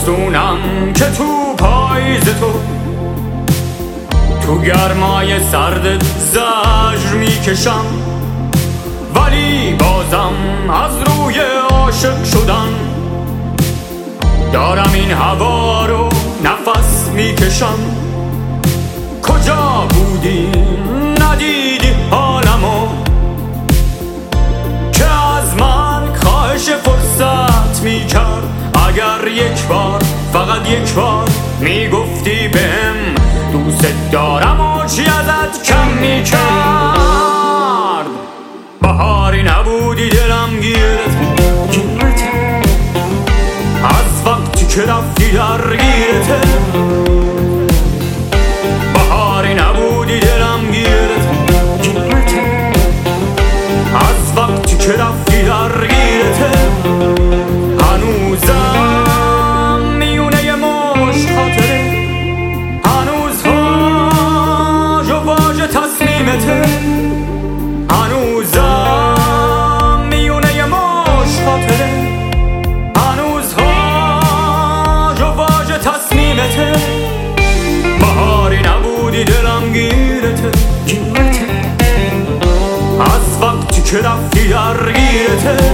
تابستونم که تو پاییز تو گرمای سردت زجر میکشم، ولی بازم از روی عاشق شدن دارم این هوا رو نفس میکشم. کجا بودی ندیدی حالمو که از من خواهش فرصت میکرد؟ اگر یک بار فقط یک بار میگفتی بهم دوست دارم و چی ازت کم میکرد؟ بهاری نبودی دلم گیرته از وقتی که رفتی درگیرته. بهاری نبودی دلم گیرته از وقتی که رفتی درگیرته. هنوزم میونه یه مشت خاطره، هنوز واج و واج تصمیمته. هنوزم میونه یه مشت خاطره، هنوز واج و واج تصمیمته. بهاری نبودی دلم گیرته از وقتی که رفتی درگیرته.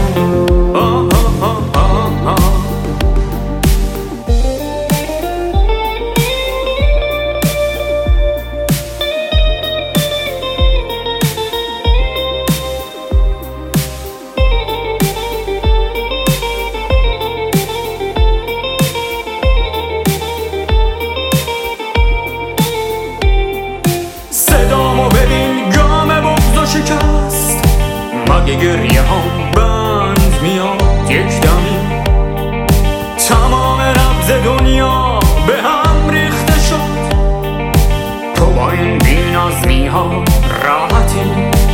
صدامو ببین گام بغض و شکست، مگه گریه هم بند میاد یک دمی؟ تمام نبض دنیا به هم ریخته شد، تو با این بی‌نظمی ها راحتی؟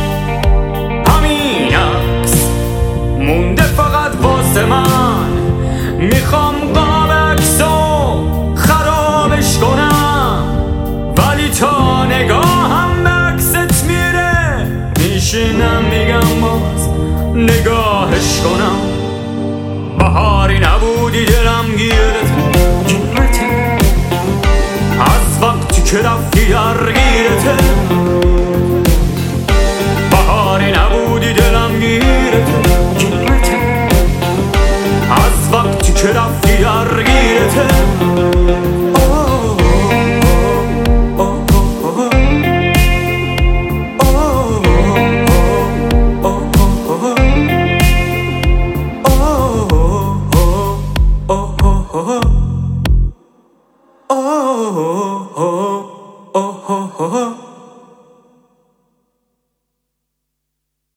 همین عکس مونده فقط واسه من، میخوام قاب عکسو خرابش کنم، ولی تا نگاهم به عکست میره میشینم میگم باز نگاهش کنم. بهاری نبودی دلم گیرته از وقتی که رفتی درگیرته. بهاری